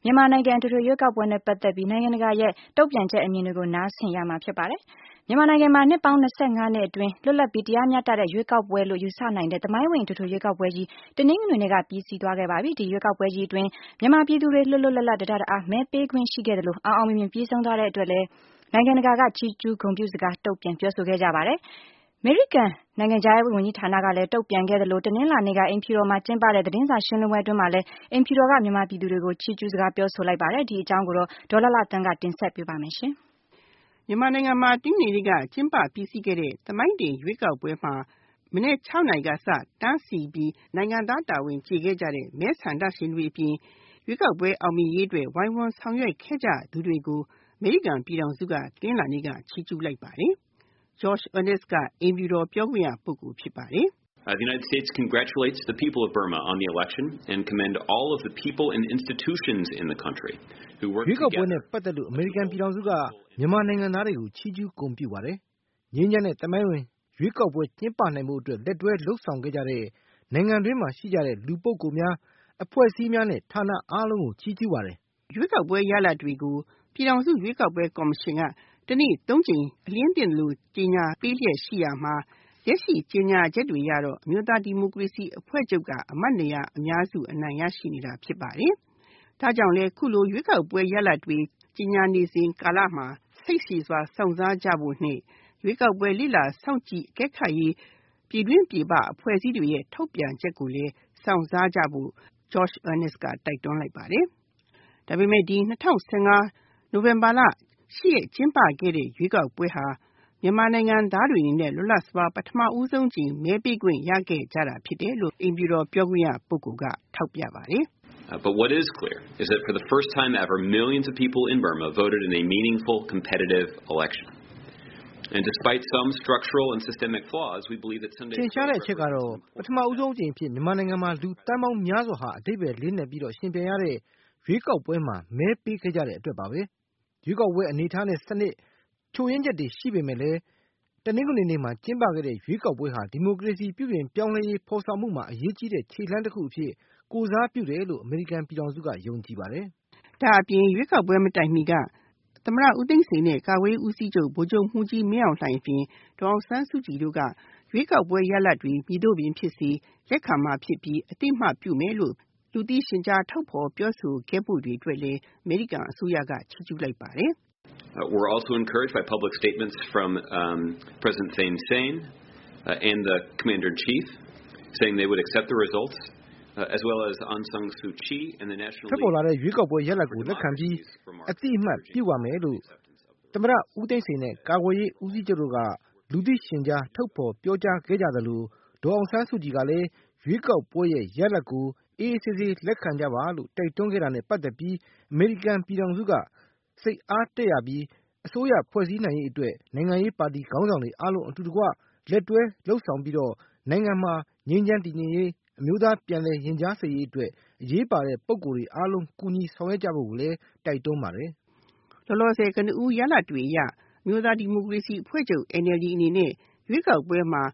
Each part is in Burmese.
မြန်မာနိုင်ငံအထွေထွေရွေးကောက်ပွဲနဲ့ပတ်သက်ပြီးနိုင်ငံတကာရဲ့တုံ့ပြန်ချက်အမြင်တွေကိုနားဆင်ရမှာဖြစ်ပါတယ်။မြန်မာနိုင်ငံမှာနှစ်ပေါင်း25နှစ်အတွင်းလွတ်လပ်ပြီးတရားမျှတတဲ့ရွေးကောက်ပွဲလို့ယူဆနိုင်တဲ့သမိုင်းဝင်အထွေထွေရွေးကောက်ပွဲကြီးတနင်္ဂနွေနေ့ကပြီးစီးသွားခဲ့ပါပြီ။ဒီရွေးကောက်ပွဲကြီးအတွင်းမြန်မာပြည်သူတွေလွတ်လွတ်လပ်လပ်တအားမဲပေးခွင့်ရှိခဲ့တယ်လို့အောင်မြင်ပြီးဆုံးသွားတဲ့အတွက်လည်းနိုင်ငံတကာကချီးကျူးဂုဏ်ပြုစကားတုံ့ပြန်ပြောဆိုခဲ့ကြပါတယ်။အမေရိကန်နိုင်ငံခြားရေးဝန်ကြီးဌာနကလည်းတုံ့ပြန်ခဲ့တယ်လို့တနင်္လာနေ့ကအိမ်ဖြူတော်မှာကျင်းပတဲ့သတင်းစာရှင်းလင်းပွဲအတွင်းမှာလည်းအိမ်ဖြူတော်ကမြန်မာပြည်သူတွေကိုချီးကျူးစကားပြောဆိုလိုက်ပါတယ်။ဒီအကြောင်းကိုဒေါ်လာတန်းကတင်ဆက်ပေးပါမယ်ရှင်။မြန်မာနိုင်ငံမှာတင်းနေတွေကကျင်းပပြီးစီးခဲ့တဲ့သမိုင်းတင်ရွေးကောက်ပွဲမှာမနေ့6နာရီကစတန်းစီပြီးနိုင်ငံသားတာဝန်ကျေခဲ့ကြတဲ့မဲဆန္ဒရှင်တွေအပြင်ရွေးကောက်ပွဲအောင်မြင်ရေးအတွက်ဝိုင်းဝန်းဆောင်ရွက်ခဲ့ကြသူတွေကိုအမေရိကန်ပြည်ထောင်စုကတင်းလာနေကချီးကျူးလိုက်ပါတယ်။ Josh Earnest ကအိမ်ဖြူတော်ပြောခွင့်ရပုဂ္ဂိုလ်ဖြစ်ပါတယ်။ The United States congratulates the people of Burma on the election and commend all of the people and institutions in the country who worked together. ရွေးကောက်ပွဲနဲ့ပတ်သက်လို့အမေရိကန်ပြည်ထောင်စုကမြန်မာနိုင်ငံသားတွေကိုချီးကျူးဂုဏ်ပြုပါတယ်။ငြိမ်းချမ်းတဲ့သမိုင်းဝင်ရွေးကောက်ပွဲကျင်းပနိုင်ဖို့အတွက်လက်တွဲလှုပ်ဆောင်ခဲ့ကြတဲ့နိုင်ငံတွင်းမှာရှိကြတဲ့လူပုဂ္ဂိုလ်များအဖွဲ့အစည်းများနဲ့ဌာနအားလုံးကိုချီးကျူးပါတယ်။ရွေးကောက်ပွဲရလဒ်တွေကိုပြည်ထောင်စုရွေးကောက်ပွဲကော်မရှင်ကတနေ့3ကြိမ်အလင်းတင်လို့ကြေညာပေးလျက်ရှိရမှာလက်ရှိကြေညာချက်တွေရတော့အမျိုးသားဒီမိုကရေစီအဖွဲ့ချုပ်ကအမတ်နေရအများစုအနိုင်ရရှိနေတာဖြစ်ပါတယ်။ဒါကြောင့်လဲခုလိုရွေးကောက်ပွဲရလဒ်တွေကြေညာနေစဉ်ကာလမှာစိတ်ရှည်စွာစောင့်စားကြဖို့နဲ့ရွေးကောက်ပွဲလိလာစောင့်ကြည့်အကဲခတ်ရေးပြည်တွင်းပြည်ပအဖွဲ့အစည်းတွေရဲ့ထုတ်ပြန်ချက်ကိုလည်းစောင့်စားကြဖို့ Josh Earnest ကတိုက်တွန်းလိုက်ပါတယ်။ဒါပေမဲ့ဒီ2015နိုဝင်ဘာလ10ရက်ကျင်းပခဲ့တဲ့ရွေးကောက်ပွဲဟာမြန်မာနိုင်ငံသားတွေအနေနဲ့လွတ်လပ်စွာပထမဦးဆုံးကြိမ်မဲပေးခွင့်ရခဲ့ကြတာဖြစ်တယ်လို့အိမ်ဖြူတော်ပြောခွင့်ရပုဂ္ဂိုလ်ကထောက်ပြပါတယ်။ But what is clear is that for the first time ever, millions of people in Burma voted in a meaningful, competitive election. And despite some structural and systemic flaws, we believe that Sunday... သင်ရှားတဲ့အချက်ကတော့ပထမဦးဆုံးအကြိမ်ဖြစ်မြန်မာနိုင်ငံမှာလူတန်းပေါင်းများစွာဟာအဓိပ္ပာယ်လေးနက်ပြီးတော့ရှင်ပြိုင်ရတဲ့ရွေးကောက်ပွဲမှာမဲပေးခဲ့ကြတဲ့အတွက်ပါပဲ။ရွေးကောက်ပွဲအနေထားနဲ့စနစ်ချို့ယွင်းချက်တွေရှိပေမဲ့လည်းတနင်္ဂနွေနေ့မှာကျင်းပခဲ့တဲ့ရွေးကောက်ပွဲဟာဒီမိုကရေစီပြုပြင်ပြောင်းလဲရေးဖော်ဆောင်မှုမှာအရေးကြီးတဲ့ခြေလှမ်းတစ်ခုအဖြစ်ကိုစားပြုတယ်လို့အမေရိကန်ပြည်ထောင်စုကယုံကြည်ပါတယ်။ဒါအပြင်ရွေးကောက်ပွဲမတိုင်မီကသမ္မတဦးသိန်းစိန်နဲ့ကာကွယ်ရေးဦးစီးချုပ်ဗိုလ်ချုပ်မှူးကြီးမင်းအောင်လှိုင်အပြင်ဒေါ်အောင်ဆန်းစုကြည်တို့ကရွေးကောက်ပွဲရလဒ်တွေပြည်သူ့ပြင်ဖြစ်စီလက်ခံမှာဖြစ်ပြီးအတိအမှပြုမယ်လို့လူသိရှင်ကြားထုတ်ဖော်ပြောဆိုခဲ့မှုတွေအတွက်လည်းအမေရိကန်အစိုးရကချီးကျူးလိုက်ပါတယ်။ We're also encouraged by public statements from President Thein Sein and the Commander-in-Chief saying they would accept the results as well as Aung San Suu Kyi and the National League. ထွက်ပေါ်လာတဲ့ရွေးကောက်ပွဲရလဒ်ကိုလက်ခံပြီးအတိအမှတ်ပြုပါမယ်လို့သမ္မတဦးသိန်းစိန်နဲ့ကာကွယ်ရေးဦးစီးချုပ်တို့ကလူသိရှင်ကြားထုတ်ဖော်ပြောကြားခဲ့ကြသလိုဒေါ်အောင်ဆန်းစုကြည်ကလည်းရွေးကောက်ပွဲရဲ့ရလဒ်ကိုအေးအေးဆေးဆေးလက်ခံကြပါလို့တိုက်တွန်းခဲ့တာနဲ့ပတ်သက်ပြီးအမေရိကန်ပြည်ထောင်စုကစိတ်အားတက်ရပြီးအစိုးရဖွဲ့စည်းနိုင်ရေးအတွက်နိုင်ငံရေးပါတီခေါင်းဆောင်တွေအားလုံးအတူတကွလက်တွဲလှုပ်ဆောင်ပြီးတော့နိုင်ငံမှာငြိမ်းချမ်းတည်ငြိမ်ရေးအမျိုးသားပြန်လည်ရင်ကြားစေ့ရေးအတွက်အရေးပါတဲ့ပုဂ္ဂိုလ်တွေအားလုံးကူညီဆောင်ရွက်ကြဖို့ကိုလည်းတိုက်တွန်းပါတယ်။လောလောဆယ်ကနဦးရလဒ်တွေအရအမျိုးသားဒီမိုကရေစီအဖွဲ့ချုပ် NLD အနေနဲ့ရွေးကောက်ပွဲမှာ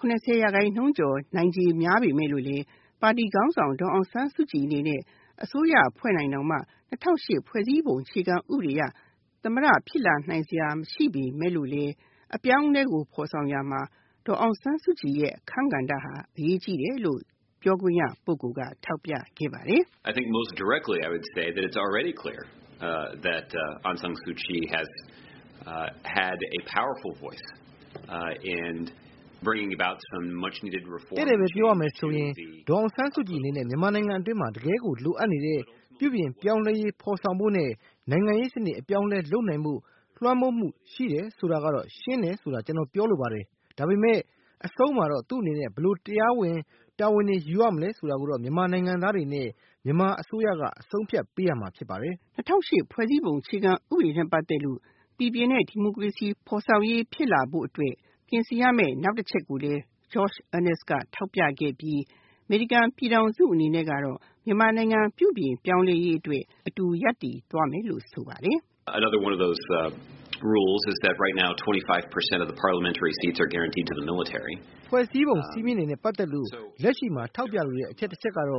80%ကျော်နိုင်ခြေများပေမဲ့လို့လေပါတီခေါင်းဆောင်ဒေါ်အောင်ဆန်းစုကြည်အနေနဲ့အစိုးရဖွဲ့နိုင်တော့မှ2008ဖွဲ့စည်းပုံအခြေခံဥပဒေအရသမ္မတဖြစ်လာနိုင်စရာမရှိပေမဲ့လို့လေအပြောင်းအလဲကိုဖော်ဆောင်ရမှာဒေါ်အောင်ဆန်းစုကြည်ရဲ့အခန်းကဏ္ဍဟာအရေးကြီးတယ်လို့ပြောခွင့်ရပုဂ္ဂိုလ်ကထောက်ပြခဲ့ပါတယ်။ I think most directly I would say that it's already clear that Aung San Suu Kyi has had a powerful voice in bringing about some much needed reform. တဲ့ပဲပြောရမယ်ဆိုရင်ဒေါ်အောင်ဆန်းစုကြည်အနေနဲ့မြန်မာနိုင်ငံအတွင်းမှာတကယ်ကိုလိုအပ်နေတဲ့ပြုပြင်ပြောင်းလဲရေးဖော်ဆောင်ဖို့နဲ့နိုင်ငံရေးစနစ်အပြောင်းလဲလုပ်နိုင်မှုလွှမ်းမိုးမှုရှိတယ်ဆိုတာကတော့ရှင်းတယ်ဆိုတာကျွန်တော်ပြောလိုပါတယ်။ဒါပေမဲ့အဆုံးမှာတော့သူ့အနေနဲ့ဘလို့တရားဝင်တာဝန်တွေယူရမလဲဆိုတာကိုတော့မြန်မာနိုင်ငံသားတွေနဲ့မြန်မာအစိုးရကအဆုံးဖြတ်ပေးရမှာဖြစ်ပါတယ်။2008ဖွဲ့စည်းပုံအခြေခံဥပဒေနဲ့ပတ်သက်လို့ပြည်ပြင်းတဲ့ဒီမိုကရေစီဖော်ဆောင်ရေးဖြစ်လာဖို့အတွက်ပြင်ဆင်ရမယ့်နောက်တစ်ချက်ကိုလည်း Josh Earnest ကထောက်ပြခဲ့ပြီးအမေရိကန်ပြည်ထောင်စုအနေနဲ့ကတော့မြန်မာနိုင်ငံပြုပြင်ပြောင်းလဲရေးအတွက်အတူရပ်တည်သွားမယ်လို့ဆိုပါတယ်။ Another one of those rules is that right now 25% of the parliamentary seats are guaranteed to the military. ဖွဲ့စည်းပုံစည်းမျဉ်းတွေနဲ့ပတ်သက်လို့လက်ရှိမှာထောက်ပြလိုတဲ့အချက်တစ်ချက်ကတော့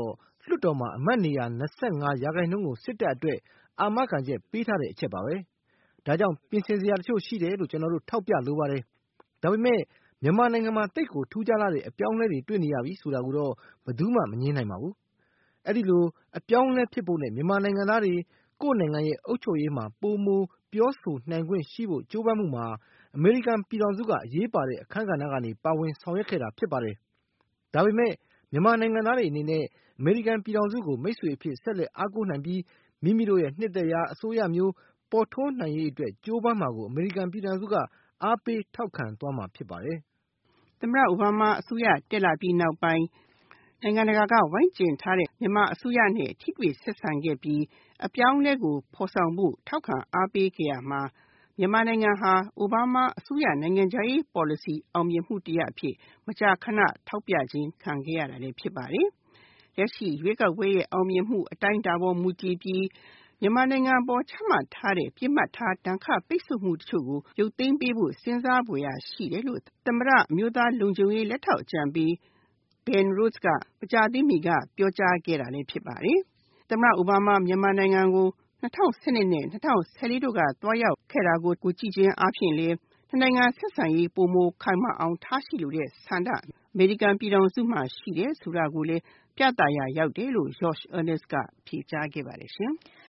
လွှတ်တော်မှာအမတ်နေရာ25%ကိုစစ်တပ်အတွက်အာမခံချက်ပေးထားတဲ့အချက်ပါပဲ။ဒါကြောင့်ပြင်ဆင်စရာတချို့ရှိတယ်လို့ကျွန်တော်တို့ထောက်ပြလိုပါတယ်။ဒါပေမဲ့မြန်မာနိုင်ငံမှာတိတ်ကိုထူးခြားလာတဲ့အပြောင်းအလဲတွေတွေ့နေရပြီဆိုတာကိုတော့ဘယ်သူမှမငြင်းနိုင်ပါဘူး။အဲ့ဒီလိုအပြောင်းအလဲဖြစ်ဖို့နဲ့မြန်မာနိုင်ငံသားတွေကိုယ့်နိုင်ငံရဲ့အုပ်ချုပ်ရေးမှာပိုမိုပြောဆိုနိုင်ခွင့်ရှိဖို့ကြိုးပမ်းမှုမှာအမေရိကန်ပြည်ထောင်စုကအရေးပါတဲ့အခန်းကဏ္ဍကနေပါဝင်ဆောင်ရွက်ခဲ့တာဖြစ်ပါတယ်။ဒါပေမဲ့မြန်မာနိုင်ငံသားတွေအနေနဲ့အမေရိကန်ပြည်ထောင်စုကိုမိတ်ဆွေအဖြစ်ဆက်လက်အားကိုးနိုင်ပြီးမိမိတို့ရဲ့နှစ်သက်ရာအစိုးရမျိုးပေါ်ထွန်းနိုင်ရေးအတွက်ကြိုးပမ်းမှာကိုအမေရိကန်ပြည်ထောင်စုကအားပေးထောက်ခံသွားမှာဖြစ်ပါတယ်။သမ္မတအိုဘားမားအစိုးရတက်လာပြီးနောက်ပိုင်းနိုင်ငံတကာကဝိုင်းကျဉ်ထားတဲ့မြန်မာအစိုးရနဲ့ထိတွေ့ဆက်ဆံခဲ့ပြီးအပြောင်းအလဲကိုဖော်ဆောင်ဖို့ထောက်ခံအားပေးခဲ့ရမှာမြန်မာနိုင်ငံဟာအိုဘားမားအစိုးရနိုင်ငံခြားရေး policy အောင်မြင်မှုတစ်ရပ်အဖြစ်မကြာခဏထောက်ပြခြင်းခံခဲ့ရတာလည်းဖြစ်ပါတယ်။လက်ရှိရွေးကောက်ပွဲရဲ့အောင်မြင်မှုအတိုင်းအတာပေါ်မူတည်ပြီးမြန်မာနိုင်ငံပေါ်ချမှတ်ထားတဲ့ပြစ်မှတ်ထားဒဏ်ခတ်ပိတ်ဆို့မှုတချို့ကိုရုပ်သိမ်းပေးဖို့စဉ်းစားဖွယ်ရာရှိတယ်လို့သမ္မတအမျိုးသားလုံခြုံရေးလက်ထောက်အကြံပေးBen Rhodes ကမကြာသေးမီကပြောကြားခဲ့တာလည်းဖြစ်ပါတယ်။သမ္မတအိုဘားမားမြန်မာနိုင်ငံကို2012နဲ့2014တို့ကသွားရောက်ခဲ့တာကိုကြည့်ခြင်းအားဖြင့်လည်းနှစ်နိုင်ငံဆက်ဆံရေးပိုမိုခိုင်မာအောင်ထားရှိလိုတဲ့ဆန္ဒအမေရိကန်ပြည်ထောင်စုမှာရှိတယ်ဆိုတာကိုလည်းပြသရာရောက်တယ်လို့ Josh Earnest ကဖြေကြားခဲ့ပါတယ်ရှင်။